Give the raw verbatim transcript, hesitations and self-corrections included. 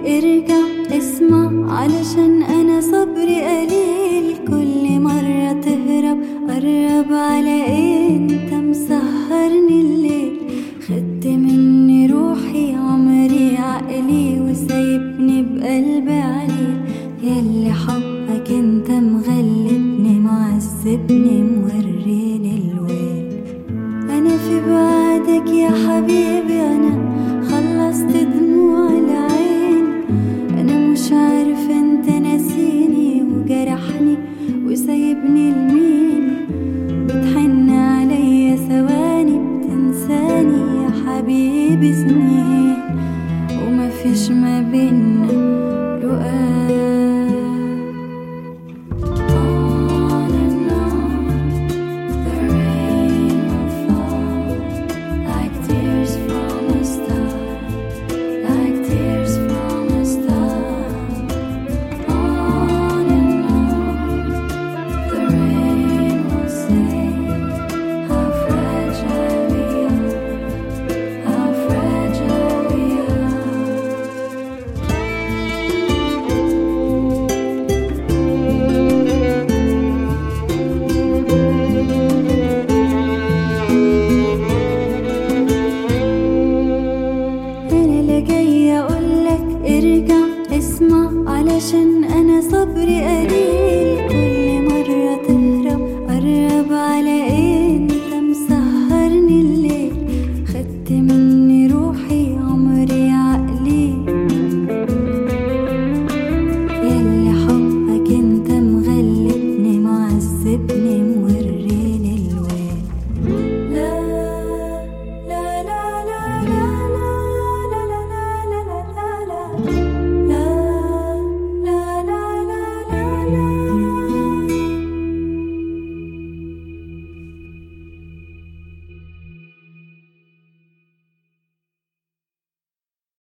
ارجع اسمع علشان انا صبري قليل. كل مرة تهرب قرب على ايه؟ انت مسهرني الليل، خدت مني روحي عمري عقلي وسايبني بقلبي عليك. ياللي حبك انت مغلبني معذبني موريني الويل. انا في بعدك يا حبيبي انا خلصت دموع العين. انا مش عارف انت ناسيني وجرحني وسايبني لمين. بتحن عليا ثواني بتنساني يا حبيبي سنين، ومفيش ما بينا لقاء. اسمع علشان انا صبري قليل. كل مرة تهرب قرب على